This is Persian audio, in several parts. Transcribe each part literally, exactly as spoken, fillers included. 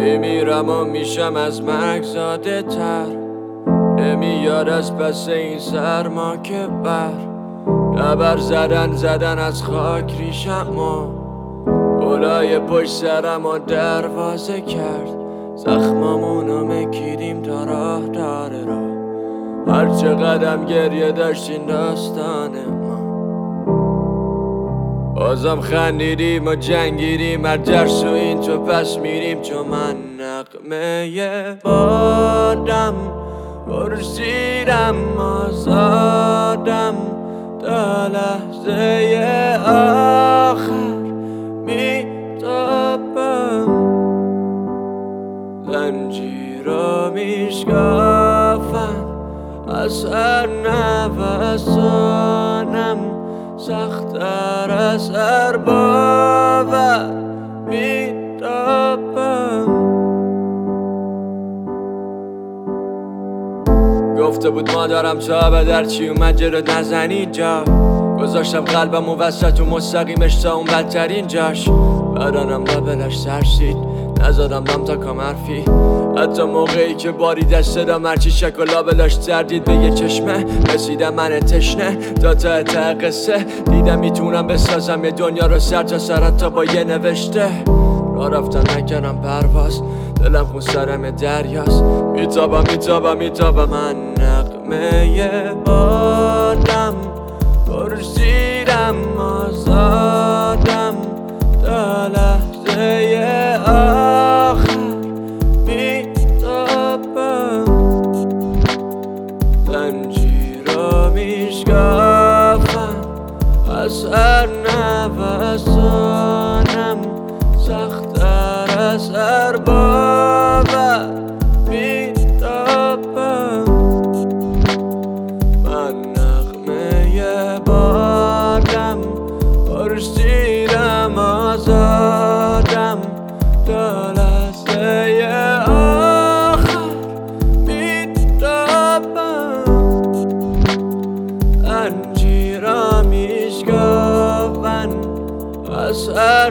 میمیرم و میشم از مرگ زاده تر. نمیاد از پس این سرما که بر نبر زدن زدن از خاک ریشم و بلای پشت سرم و دروازه کرد. زخمامونو مکیدیم تا راه داره را، هر چه قدم گریه داشتین داستان ما. بازم خندیدیم و جنگیدیم، هر جرس و این تو پس میریم. چون من نغمه بادم پرسیدم آزادم تا لحظه آخر میتابم. زنجیر رو میشکافم از هر نفسانم، سخت‌تر از هر باور میتابم. گفته بود مادرم تا به در چی اومد جلوت نزنی جا، گذاشتم قلبم و وسط و مستقیمش تا اون بدترین جاش. بدنم لبلش سرشید نزادم دم تا کامرفی، حتی موقعی که باری دست دادم هرچی شک و لابلاش تردید به یه چشمه. رسیدم من تشنه تا تا ته قصه، دیدم میتونم بسازم یه دنیا رو سر تا سر تا با یه نوشته. راه رفتن نکردم پرواز، دلم خون سرم دریاست. میتابم میتابم میتابم من نغمه بادم پرسیدم آزادم تا لحظه آخر میتابم. زنجیر رو میشکافم از هر نفسانم، سخت‌تر از هر باور میتابم. من نغمه بادم پرسیدم آزادم تا لحظه آخر میتابم. زنجیرا میشکافن از هر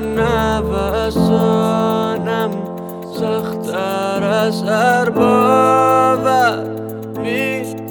نفسانم، سخت‌تر از هر باور